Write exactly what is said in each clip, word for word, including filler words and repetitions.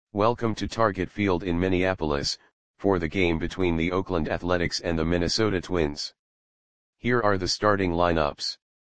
Welcome to Target Field in Minneapolis, for the game between the Oakland Athletics and the Minnesota Twins. Here are the starting lineups.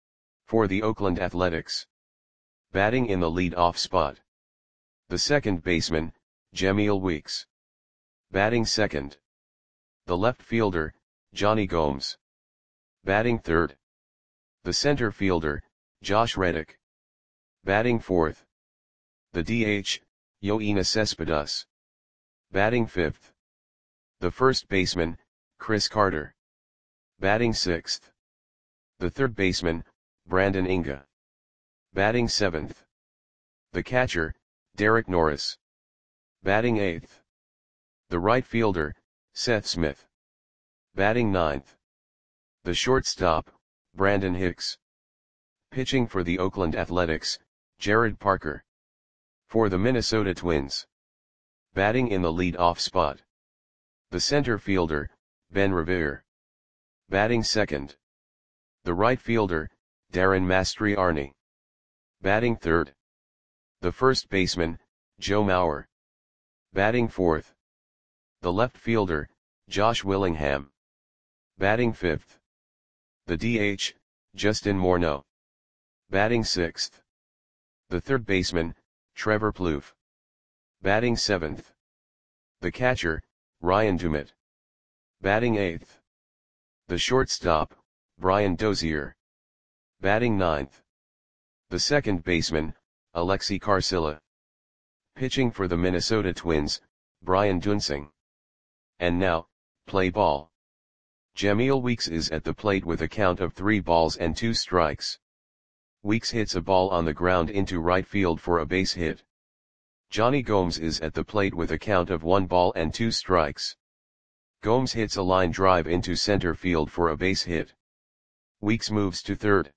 For the Oakland Athletics. Batting in the lead-off spot. The second baseman, Jemile Weeks. Batting second. The left fielder, Jonny Gomes. Batting third. The center fielder, Josh Reddick. Batting fourth. The D H, Yoenis Cespedes. Batting fifth. The first baseman, Chris Carter. Batting sixth. The third baseman, Brandon Inge. Batting seventh. The catcher, Derek Norris. Batting eighth. The right fielder, Seth Smith. Batting ninth. The shortstop, Brandon Hicks. Pitching for the Oakland Athletics, Jarrod Parker. For the Minnesota Twins. Batting in the lead-off spot. The center fielder, Ben Revere. Batting second. The right fielder, Daron Mastroianni. Batting third. The first baseman, Joe Mauer. Batting fourth. The left fielder, Josh Willingham. Batting fifth. The D H, Justin Morneau. Batting sixth. The third baseman, Trevor Plouffe. Batting seventh. The catcher, Ryan Dumit. Batting eighth. The shortstop, Brian Dozier. Batting ninth. The second baseman, Alexi Carcilla. Pitching for the Minnesota Twins, Brian Duensing. And now, play ball. Jemile Weeks is at the plate with a count of three balls and two strikes. Weeks hits a ball on the ground into right field for a base hit. Jonny Gomes is at the plate with a count of one ball and two strikes. Gomes hits a line drive into center field for a base hit. Weeks moves to third.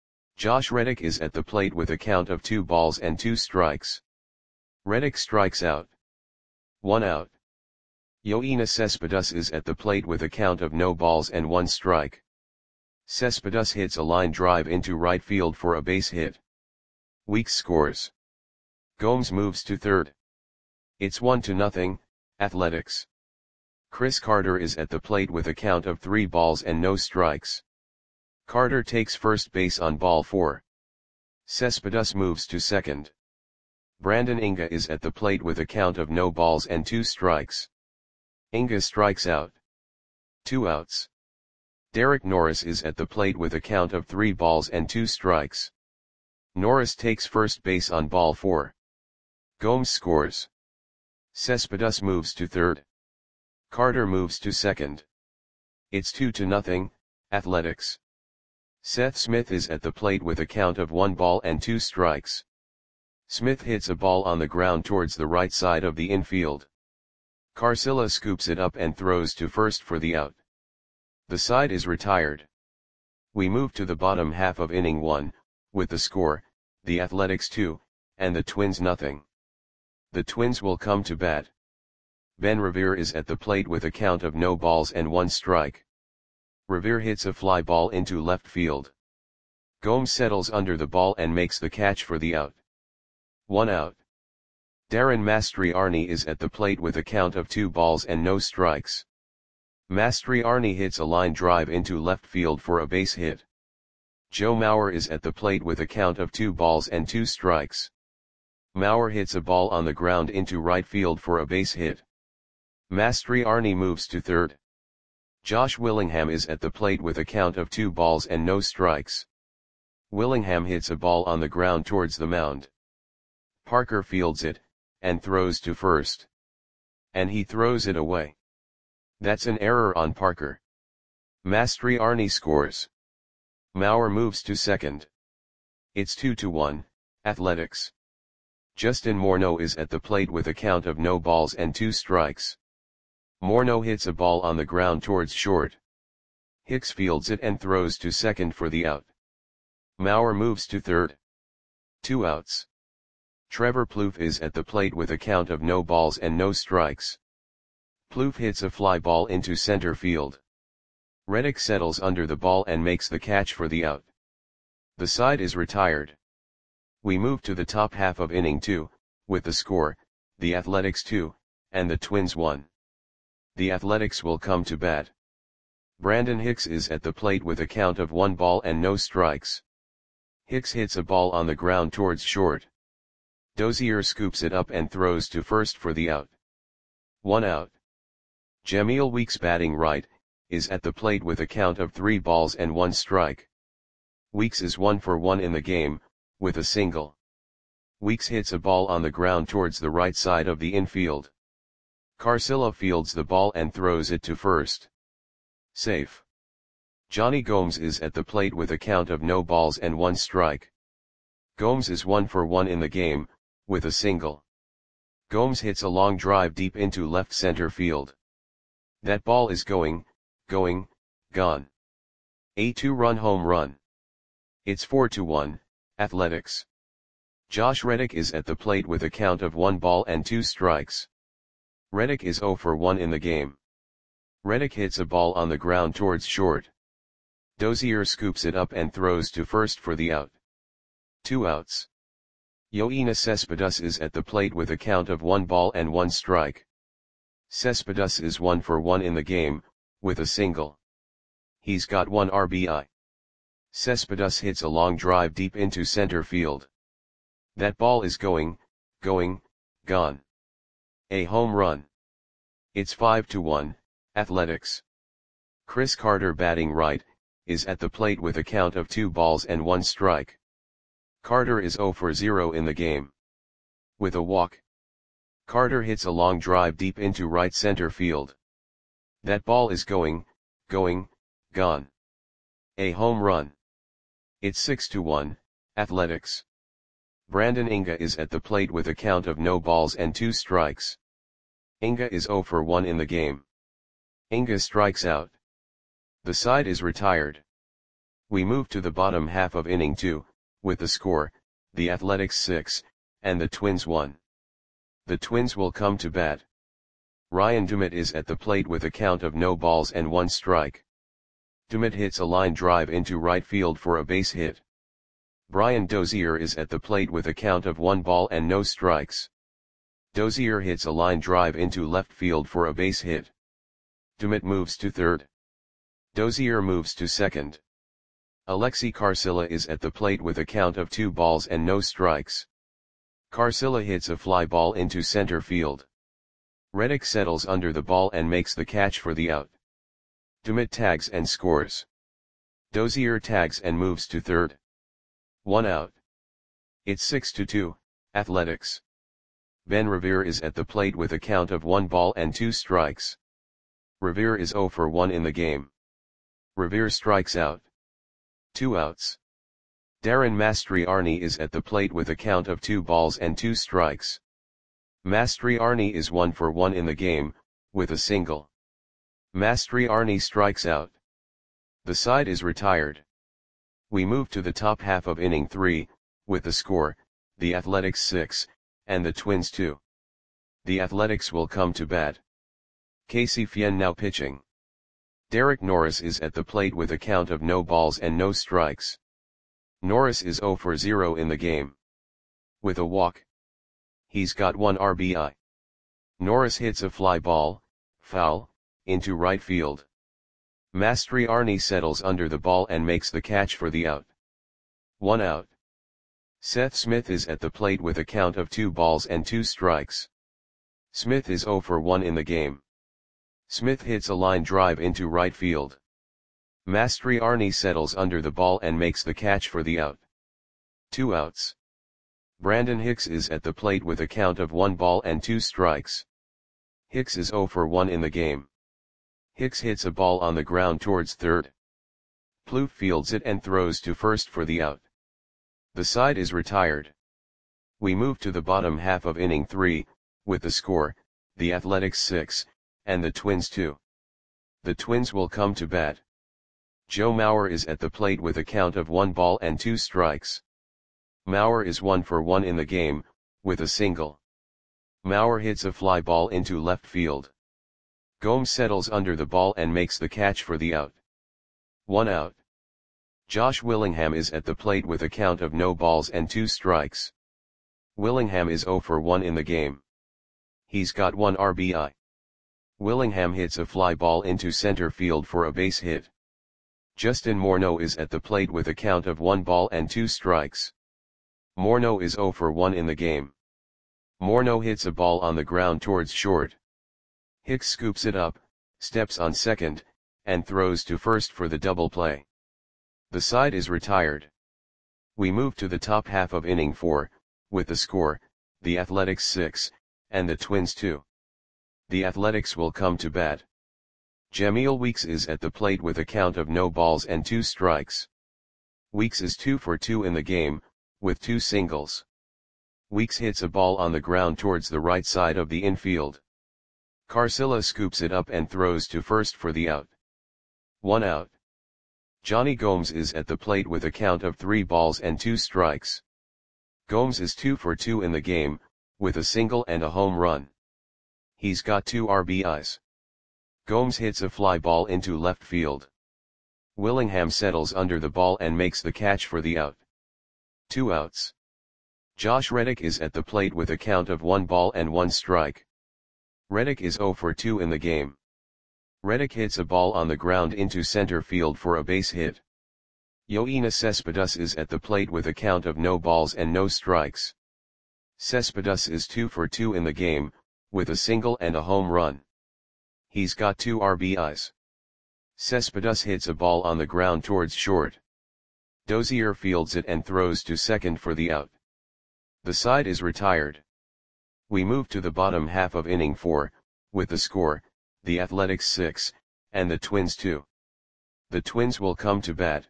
Josh Reddick is at the plate with a count of two balls and two strikes. Reddick strikes out. One out. Yoenis Cespedes is at the plate with a count of no balls and one strike. Cespedes hits a line drive into right field for a base hit. Weeks scores. Gomes moves to third. It's one to nothing, Athletics. Chris Carter is at the plate with a count of three balls and no strikes. Carter takes first base on ball four. Cespedes moves to second. Brandon Inge is at the plate with a count of no balls and two strikes. Inge strikes out. Two outs. Derek Norris is at the plate with a count of three balls and two strikes. Norris takes first base on ball four. Gomes scores. Cespedes moves to third. Carter moves to second. It's two to nothing, Athletics. Seth Smith is at the plate with a count of one ball and two strikes. Smith hits a ball on the ground towards the right side of the infield. Carcilla scoops it up and throws to first for the out. The side is retired. We move to the bottom half of inning one, with the score, the Athletics two, and the Twins nothing. The Twins will come to bat. Ben Revere is at the plate with a count of no balls and one strike. Revere hits a fly ball into left field. Gomes settles under the ball and makes the catch for the out. One out. Daron Mastroianni is at the plate with a count of two balls and no strikes. Mastroianni hits a line drive into left field for a base hit. Joe Mauer is at the plate with a count of two balls and two strikes. Mauer hits a ball on the ground into right field for a base hit. Mastroianni moves to third. Josh Willingham is at the plate with a count of two balls and no strikes. Willingham hits a ball on the ground towards the mound. Parker fields it, and throws to first. And he throws it away. That's an error on Parker. Mastroianni scores. Mauer moves to second. It's two to one, Athletics. Justin Morneau is at the plate with a count of no balls and two strikes. Morneau hits a ball on the ground towards short. Hicks fields it and throws to second for the out. Mauer moves to third. Two outs. Trevor Plouffe is at the plate with a count of no balls and no strikes. Plouffe hits a fly ball into center field. Reddick settles under the ball and makes the catch for the out. The side is retired. We move to the top half of inning two, with the score, the Athletics two, and the Twins one. The Athletics will come to bat. Brandon Hicks is at the plate with a count of one ball and no strikes. Hicks hits a ball on the ground towards short. Dozier scoops it up and throws to first for the out. One out. Jamil Weeks, batting right, is at the plate with a count of three balls and one strike. Weeks is one for one in the game, with a single. Weeks hits a ball on the ground towards the right side of the infield. Carcilla fields the ball and throws it to first. Safe. Johnny Gomes is at the plate with a count of no balls and one strike. Gomes is one for one in the game, with a single. Gomes hits a long drive deep into left center field. That ball is going, going, gone. A two-run home run. It's four to one, Athletics. Josh Reddick is at the plate with a count of one ball and two strikes. Reddick is zero for one in the game. Reddick hits a ball on the ground towards short. Dozier scoops it up and throws to first for the out. Two outs. Yoenis Cespedes is at the plate with a count of one ball and one strike. Cespedes is one for one in the game, with a single. He's got one R B I. Cespedes hits a long drive deep into center field. That ball is going, going, gone. A home run. It's five to one, Athletics. Chris Carter, batting right, is at the plate with a count of two balls and one strike. Carter is zero for zero in the game. With a walk. Carter hits a long drive deep into right center field. That ball is going, going, gone. A home run. It's six to one, Athletics. Brandon Inga is at the plate with a count of no balls and two strikes. Inga is zero for one in the game. Inga strikes out. The side is retired. We move to the bottom half of inning two, with the score, the Athletics six, and the Twins one. The Twins will come to bat. Ryan Dumit is at the plate with a count of no balls and one strike. Dumit hits a line drive into right field for a base hit. Brian Dozier is at the plate with a count of one ball and no strikes. Dozier hits a line drive into left field for a base hit. Dumit moves to third. Dozier moves to second. Alexi Carcilla is at the plate with a count of two balls and no strikes. Carcilla hits a fly ball into center field. Reddick settles under the ball and makes the catch for the out. Dumit tags and scores. Dozier tags and moves to third. One out. It's six to two, Athletics. Ben Revere is at the plate with a count of one ball and two strikes. Revere is zero for one in the game. Revere strikes out. Two outs. Darren Mastriarni is at the plate with a count of two balls and two strikes. Mastriarni is one for one in the game, with a single. Mastriarni strikes out. The side is retired. We move to the top half of inning three, with the score, the Athletics six, and the Twins two. The Athletics will come to bat. Casey Fien now pitching. Derek Norris is at the plate with a count of no balls and no strikes. Norris is zero for zero in the game. With a walk. He's got one R B I. Norris hits a fly ball, foul, into right field. Mastriarni settles under the ball and makes the catch for the out. One out. Seth Smith is at the plate with a count of two balls and two strikes. Smith is zero for one in the game. Smith hits a line drive into right field. Mastriarni settles under the ball and makes the catch for the out. Two outs. Brandon Hicks is at the plate with a count of one ball and two strikes. Hicks is zero for one in the game. Hicks hits a ball on the ground towards third. Plouffe fields it and throws to first for the out. The side is retired. We move to the bottom half of inning three, with the score, the Athletics six, and the Twins two. The Twins will come to bat. Joe Mauer is at the plate with a count of one ball and two strikes. Mauer is one for one in the game, with a single. Mauer hits a fly ball into left field. Gomes settles under the ball and makes the catch for the out. One out. Josh Willingham is at the plate with a count of no balls and two strikes. Willingham is zero for one in the game. He's got one R B I. Willingham hits a fly ball into center field for a base hit. Justin Morneau is at the plate with a count of one ball and two strikes. Morneau is zero for one in the game. Morneau hits a ball on the ground towards short. Hicks scoops it up, steps on second, and throws to first for the double play. The side is retired. We move to the top half of inning four, with the score, the Athletics six, and the Twins two. The Athletics will come to bat. Jamil Weeks is at the plate with a count of no balls and two strikes. Weeks is two for two in the game, with two singles. Weeks hits a ball on the ground towards the right side of the infield. Carcilla scoops it up and throws to first for the out. One out. Johnny Gomes is at the plate with a count of three balls and two strikes. Gomes is two for two in the game, with a single and a home run. He's got two R B Is. Gomes hits a fly ball into left field. Willingham settles under the ball and makes the catch for the out. Two outs. Josh Reddick is at the plate with a count of one ball and one strike. Reddick is zero for two in the game. Reddick hits a ball on the ground into center field for a base hit. Yoenis Cespedes is at the plate with a count of no balls and no strikes. Cespedes is two for two in the game, with a single and a home run. He's got two R B Is. Cespedes hits a ball on the ground towards short. Dozier fields it and throws to second for the out. The side is retired. We move to the bottom half of inning four, with the score, the Athletics six, and the Twins two. The Twins will come to bat.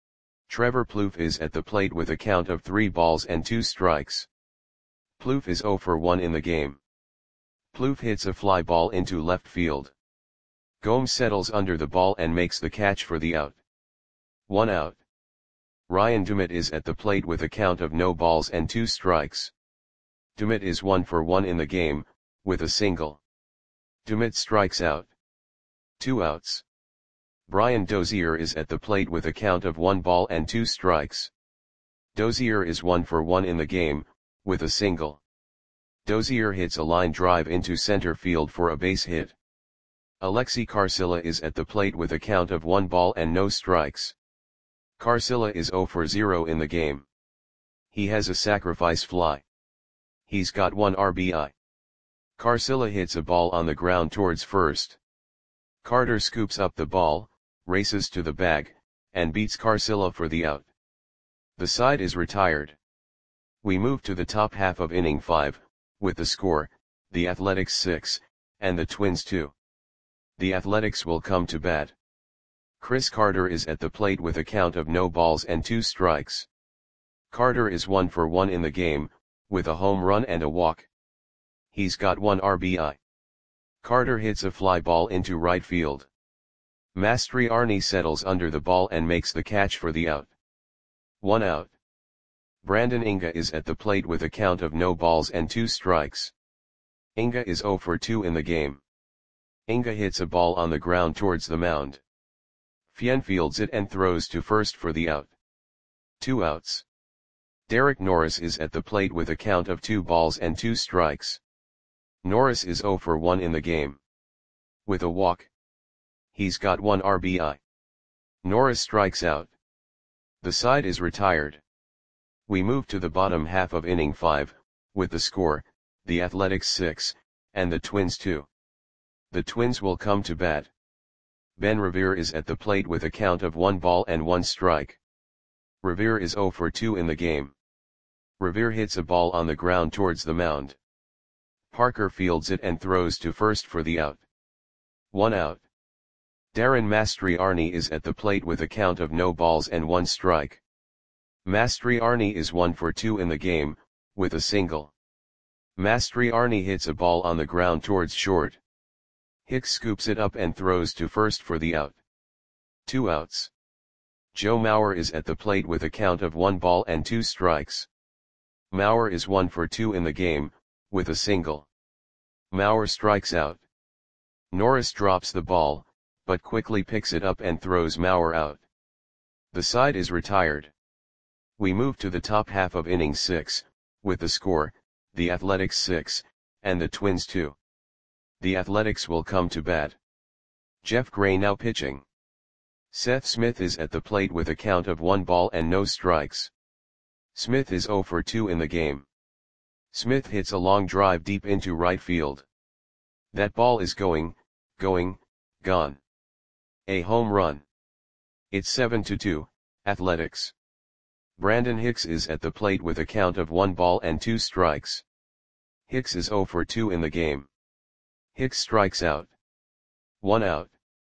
Trevor Plouffe is at the plate with a count of three balls and two strikes. Plouffe is zero for one in the game. Plouffe hits a fly ball into left field. Gomes settles under the ball and makes the catch for the out. One out. Ryan Dumit is at the plate with a count of no balls and two strikes. Dumit is one for one in the game, with a single. Dumit strikes out. Two outs. Brian Dozier is at the plate with a count of one ball and two strikes. Dozier is one for one in the game, with a single. Dozier hits a line drive into center field for a base hit. Alexi Carcilla is at the plate with a count of one ball and no strikes. Carcilla is zero for zero in the game. He has a sacrifice fly. He's got one R B I. Carcilla hits a ball on the ground towards first. Carter scoops up the ball, races to the bag, and beats Carcilla for the out. The side is retired. We move to the top half of inning five, with the score, the Athletics six, and the Twins two. The Athletics will come to bat. Chris Carter is at the plate with a count of no balls and two strikes. Carter is one for one in the game, with a home run and a walk. He's got one R B I. Carter hits a fly ball into right field. Mastriani settles under the ball and makes the catch for the out. One out. Brandon Inga is at the plate with a count of no balls and two strikes. Inga is zero for two in the game. Inga hits a ball on the ground towards the mound. Fien fields it and throws to first for the out. Two outs. Derek Norris is at the plate with a count of two balls and two strikes. Norris is zero for one in the game. With a walk. He's got one R B I. Norris strikes out. The side is retired. We move to the bottom half of inning five, with the score, the Athletics six, and the Twins two. The Twins will come to bat. Ben Revere is at the plate with a count of one ball and one strike. Revere is zero for two in the game. Revere hits a ball on the ground towards the mound. Parker fields it and throws to first for the out. One out. Darren Mastriani is at the plate with a count of no balls and one strike. Mastriani is one for two in the game, with a single. Mastriani hits a ball on the ground towards short. Hicks scoops it up and throws to first for the out. Two outs. Joe Mauer is at the plate with a count of one ball and two strikes. Mauer is one for two in the game, with a single. Mauer strikes out. Norris drops the ball, but quickly picks it up and throws Mauer out. The side is retired. We move to the top half of inning six, with the score, the Athletics six, and the Twins two. The Athletics will come to bat. Jeff Gray now pitching. Seth Smith is at the plate with a count of one ball and no strikes. Smith is oh for two in the game. Smith hits a long drive deep into right field. That ball is going, going, gone. A home run. It's seven to two, Athletics. Brandon Hicks is at the plate with a count of one ball and two strikes. Hicks is oh for two in the game. Hicks strikes out. One out.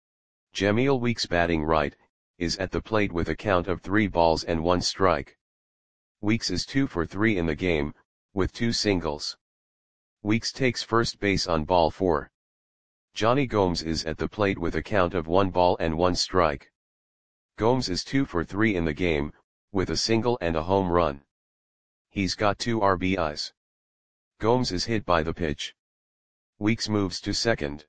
Jameel Weeks batting right, is at the plate with a count of three balls and one strike. Weeks is two for three in the game, with two singles. Weeks takes first base on ball four. Johnny Gomes is at the plate with a count of one ball and one strike. Gomes is two for three in the game, with a single and a home run. He's got two R B Is. Gomes is hit by the pitch. Weeks moves to second.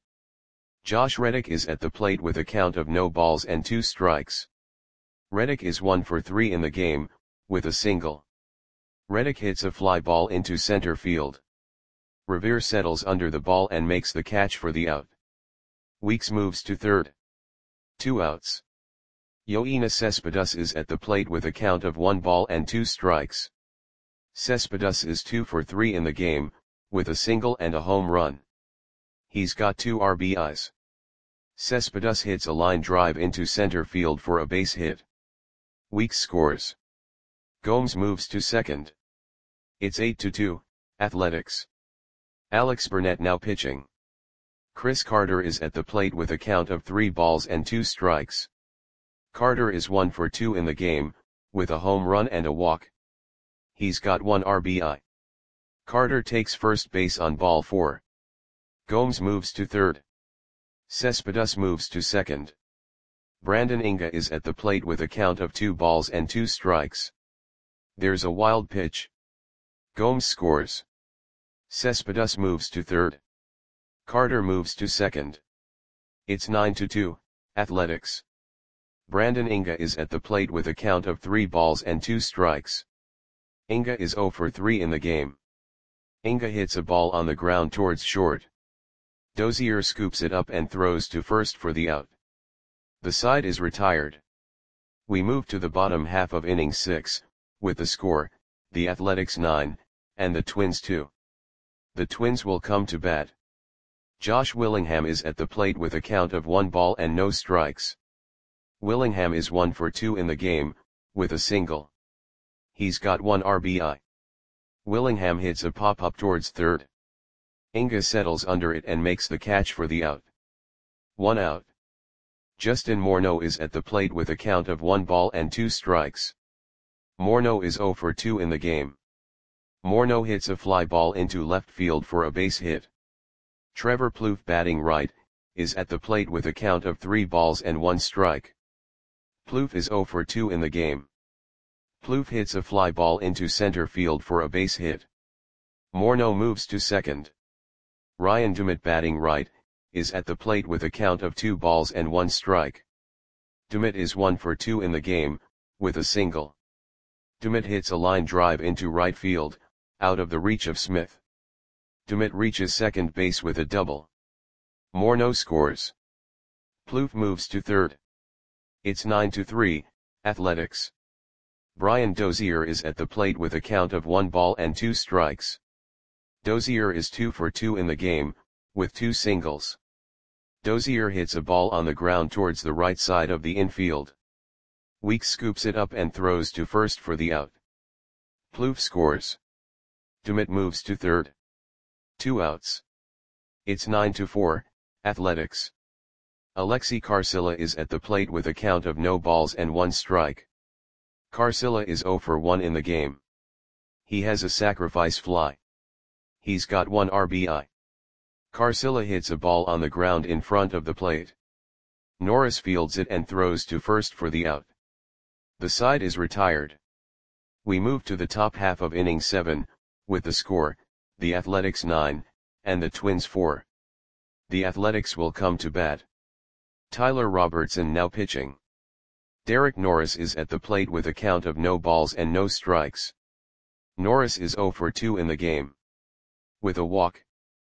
Josh Reddick is at the plate with a count of no balls and two strikes. Reddick is one for three in the game, with a single. Reddick hits a fly ball into center field. Revere settles under the ball and makes the catch for the out. Weeks moves to third. Two outs. Yoenis Cespedes is at the plate with a count of one ball and two strikes. Cespedes is two for three in the game, with a single and a home run. He's got two R B Is. Cespedes hits a line drive into center field for a base hit. Weeks scores. Gomes moves to second. It's eight to two, Athletics. Alex Burnett now pitching. Chris Carter is at the plate with a count of three balls and two strikes. Carter is one for two in the game, with a home run and a walk. He's got one R B I. Carter takes first base on ball four. Gomes moves to third. Cespedes moves to second. Brandon Inga is at the plate with a count of two balls and two strikes. There's a wild pitch. Gomes scores. Cespedes moves to third. Carter moves to second. It's nine to two, Athletics. Brandon Inga is at the plate with a count of three balls and two strikes. Inga is oh for three in the game. Inga hits a ball on the ground towards short. Dozier scoops it up and throws to first for the out. The side is retired. We move to the bottom half of inning six, with the score, the Athletics nine, and the Twins two. The Twins will come to bat. Josh Willingham is at the plate with a count of one ball and no strikes. Willingham is one for two in the game, with a single. He's got one R B I. Willingham hits a pop-up towards third. Inga settles under it and makes the catch for the out. One out. Justin Morneau is at the plate with a count of one ball and two strikes. Morneau is oh for two in the game. Morneau hits a fly ball into left field for a base hit. Trevor Plouffe batting right, is at the plate with a count of three balls and one strike. Plouffe is oh for two in the game. Plouffe hits a fly ball into center field for a base hit. Morneau moves to second. Ryan Dumit batting right, is at the plate with a count of two balls and one strike. Dumit is one for two in the game, with a single. Dumit hits a line drive into right field, out of the reach of Smith. Dumit reaches second base with a double. Morneau scores. Plouffe moves to third. It's nine to three, Athletics. Brian Dozier is at the plate with a count of one ball and two strikes. Dozier is two for two in the game, with two singles. Dozier hits a ball on the ground towards the right side of the infield. Weeks scoops it up and throws to first for the out. Plouffe scores. Dumit moves to third. Two outs. It's nine to four, Athletics. Alexi Carcilla is at the plate with a count of no balls and one strike. Carcilla is oh for one in the game. He has a sacrifice fly. He's got one R B I. Carcilla hits a ball on the ground in front of the plate. Norris fields it and throws to first for the out. The side is retired. We move to the top half of inning seven, with the score, the Athletics nine, and the Twins four. The Athletics will come to bat. Tyler Robertson now pitching. Derek Norris is at the plate with a count of no balls and no strikes. Norris is oh for two in the game. With a walk,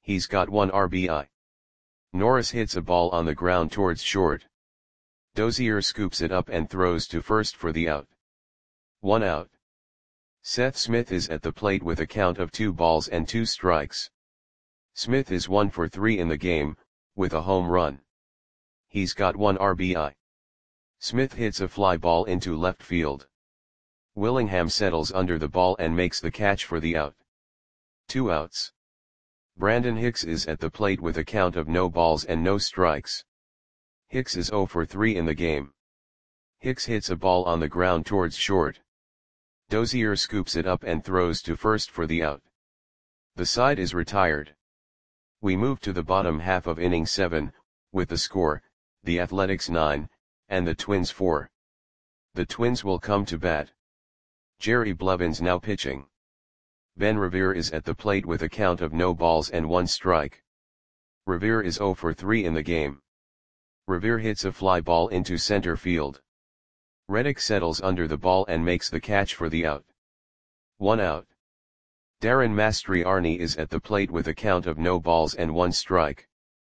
He's got one R B I. Norris hits a ball on the ground towards short. Dozier scoops it up and throws to first for the out. One out. Seth Smith is at the plate with a count of two balls and two strikes. Smith is one for three in the game, with a home run. He's got one R B I. Smith hits a fly ball into left field. Willingham settles under the ball and makes the catch for the out. Two outs. Brandon Hicks is at the plate with a count of no balls and no strikes. Hicks is zero for three in the game. Hicks hits a ball on the ground towards short. Dozier scoops it up and throws to first for the out. The side is retired. We move to the bottom half of inning seven, with the score, the Athletics nine, and the Twins four. The Twins will come to bat. Jerry Blevins now pitching. Ben Revere is at the plate with a count of no balls and one strike. Revere is zero for three in the game. Revere hits a fly ball into center field. Reddick settles under the ball and makes the catch for the out. One out. Darren Mastriani is at the plate with a count of no balls and one strike.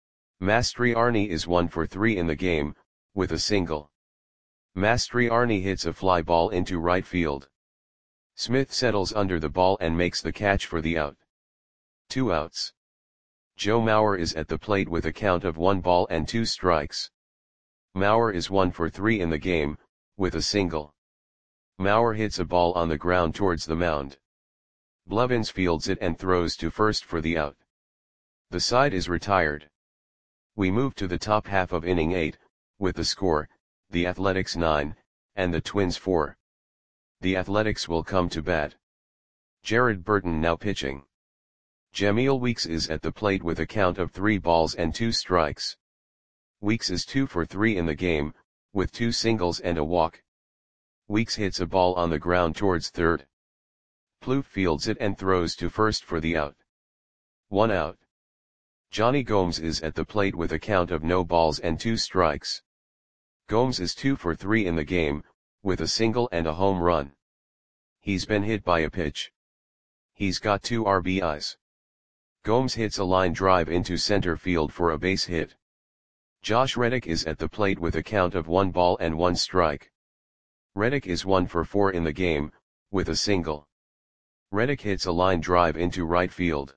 Mastriani is one for three in the game, with a single. Mastriani hits a fly ball into right field. Smith settles under the ball and makes the catch for the out. Two outs. Joe Mauer is at the plate with a count of one ball and two strikes. Mauer is one for three in the game, with a single. Mauer hits a ball on the ground towards the mound. Blevins fields it and throws to first for the out. The side is retired. We move to the top half of inning eight, with the score, the Athletics nine, and the Twins four. The Athletics will come to bat. Jared Burton now pitching. Jameel Weeks is at the plate with a count of three balls and two strikes. Weeks is two for three in the game, with two singles and a walk. Weeks hits a ball on the ground towards third. Plouffe fields it and throws to first for the out. One out. Johnny Gomes is at the plate with a count of no balls and two strikes. Gomes is two for three in the game, with a single and a home run. He's been hit by a pitch. He's got two R B Is. Gomes hits a line drive into center field for a base hit. Josh Reddick is at the plate with a count of one ball and one strike. Reddick is one for four in the game, with a single. Reddick hits a line drive into right field.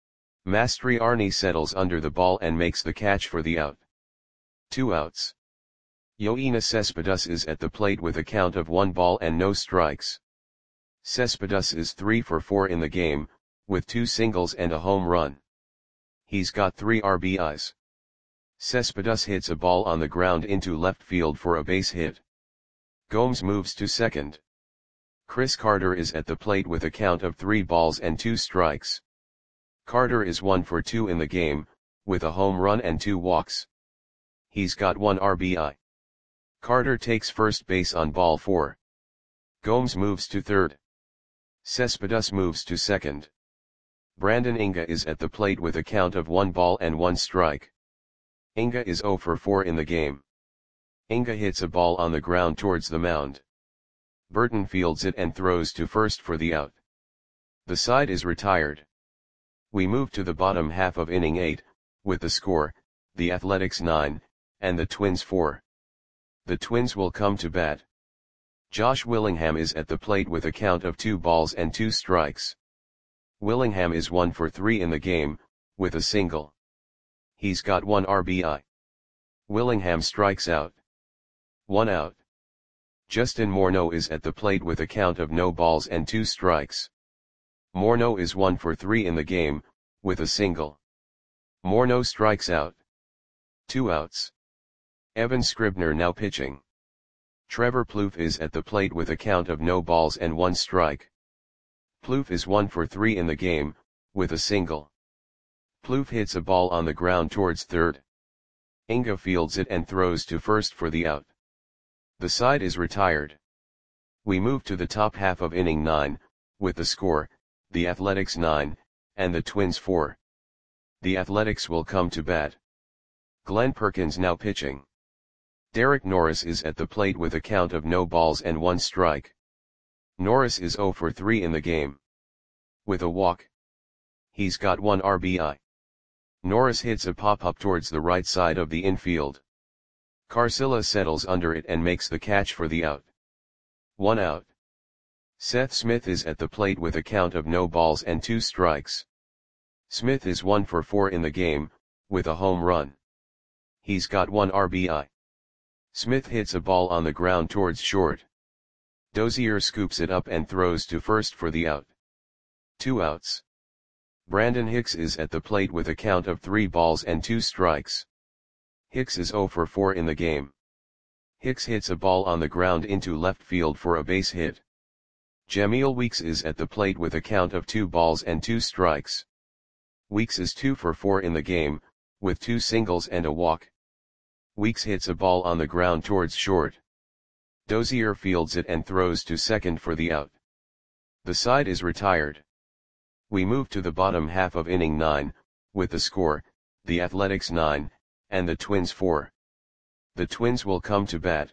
Mastriani settles under the ball and makes the catch for the out. Two outs. Yoenis Cespedes is at the plate with a count of one ball and no strikes. Cespedes is three for four in the game, with two singles and a home run. He's got three R B Is. Cespedes hits a ball on the ground into left field for a base hit. Gomes moves to second. Chris Carter is at the plate with a count of three balls and two strikes. Carter is one for two in the game, with a home run and two walks. He's got one R B I. Carter takes first base on ball four. Gomes moves to third. Cespedes moves to second. Brandon Inga is at the plate with a count of one ball and one strike. Inga is zero for four in the game. Inga hits a ball on the ground towards the mound. Burton fields it and throws to first for the out. The side is retired. We move to the bottom half of inning eight, with the score, the Athletics nine, and the Twins four. The Twins will come to bat. Josh Willingham is at the plate with a count of two balls and two strikes. Willingham is one for three in the game, with a single. He's got one R B I. Willingham strikes out. One out. Justin Morneau is at the plate with a count of no balls and two strikes. Morneau is one for three in the game, with a single. Morneau strikes out. Two outs. Evan Scribner now pitching. Trevor Plouffe is at the plate with a count of no balls and one strike. Plouffe is one for three in the game, with a single. Plouffe hits a ball on the ground towards third. Inga fields it and throws to first for the out. The side is retired. We move to the top half of inning nine, with the score, the Athletics nine, and the Twins four. The Athletics will come to bat. Glenn Perkins now pitching. Derek Norris is at the plate with a count of no balls and one strike. Norris is zero for three in the game. With a walk. He's got one R B I. Norris hits a pop-up towards the right side of the infield. Carcilla settles under it and makes the catch for the out. One out. Seth Smith is at the plate with a count of no balls and two strikes. Smith is one for four in the game, with a home run. He's got one R B I. Smith hits a ball on the ground towards short. Dozier scoops it up and throws to first for the out. Two outs. Brandon Hicks is at the plate with a count of three balls and two strikes. Hicks is zero for four in the game. Hicks hits a ball on the ground into left field for a base hit. Jameel Weeks is at the plate with a count of two balls and two strikes. Weeks is two for four in the game, with two singles and a walk. Weeks hits a ball on the ground towards short. Dozier fields it and throws to second for the out. The side is retired. We move to the bottom half of inning nine, with the score, the Athletics nine, and the Twins four. The Twins will come to bat.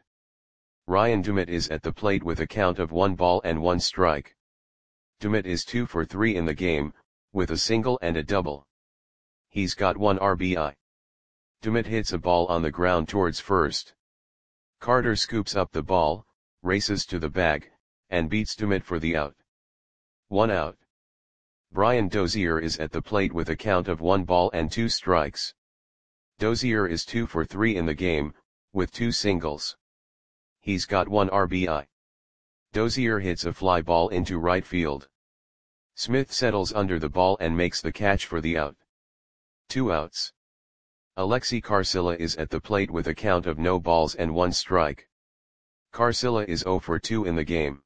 Ryan Dumit is at the plate with a count of one ball and one strike. Dumit is two for three in the game, with a single and a double. He's got one R B I. Dumit hits a ball on the ground towards first. Carter scoops up the ball, races to the bag, and beats Dumit for the out. One out. Brian Dozier is at the plate with a count of one ball and two strikes. Dozier is two for three in the game, with two singles. He's got one R B I. Dozier hits a fly ball into right field. Smith settles under the ball and makes the catch for the out. Two outs. Alexi Carcilla is at the plate with a count of no balls and one strike. Carcilla is zero for two in the game.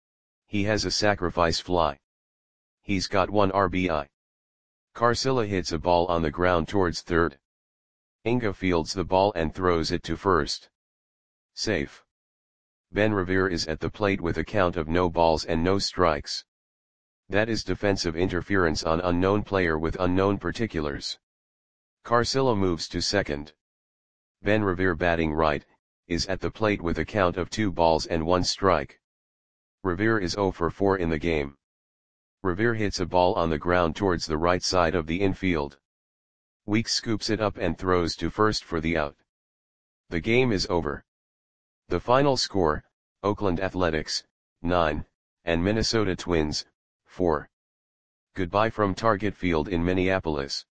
He has a sacrifice fly. He's got one R B I. Carcilla hits a ball on the ground towards third. Inga fields the ball and throws it to first. Safe. Ben Revere is at the plate with a count of no balls and no strikes. That is defensive interference on unknown player with unknown particulars. Carcilla moves to second. Ben Revere, batting right, is at the plate with a count of two balls and one strike. Revere is zero for four in the game. Revere hits a ball on the ground towards the right side of the infield. Weeks scoops it up and throws to first for the out. The game is over. The final score, Oakland Athletics, nine, and Minnesota Twins, four. Goodbye from Target Field in Minneapolis.